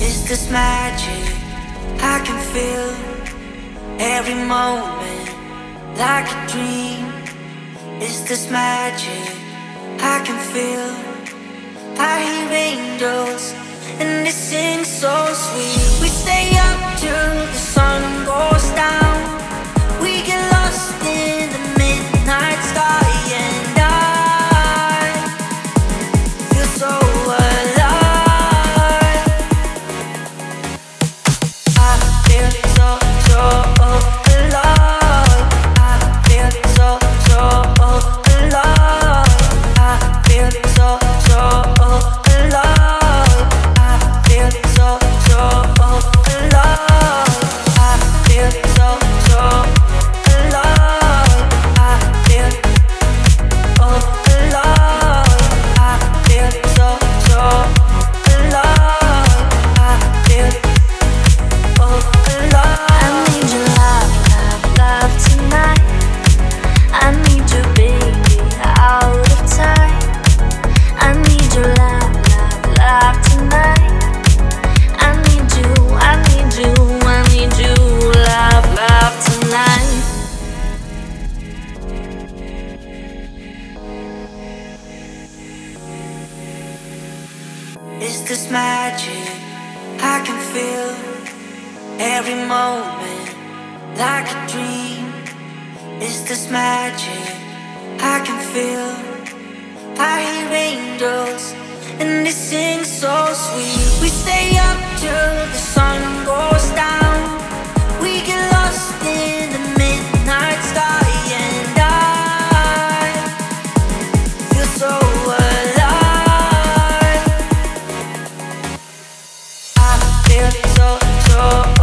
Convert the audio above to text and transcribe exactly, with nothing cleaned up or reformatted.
It's this magic I can feel every moment like a dream. It's this magic I can feel. I hear angels and they sing so sweet. We stay up till the sun goes down. We get lost in the midnight sky, and I feel so alive. I feel so, so alive. I feel so, so alive. I feel so, so alive. I feel so, so alive. I feel so, so alive. I feel oh alive. I feel so, so alive. I feel oh alive. I need your love, love, love tonight. I need you, baby, out of time. I need your love, love, love tonight. I need you, I need you, I need you, love, love tonight. It's this magic I can feel every moment like a dream. It's this magic I can feel. I hear angels and they sing so sweet. We stay up till the sun goes down. We get lost in the midnight sky, and I feel so alive. I feel so, so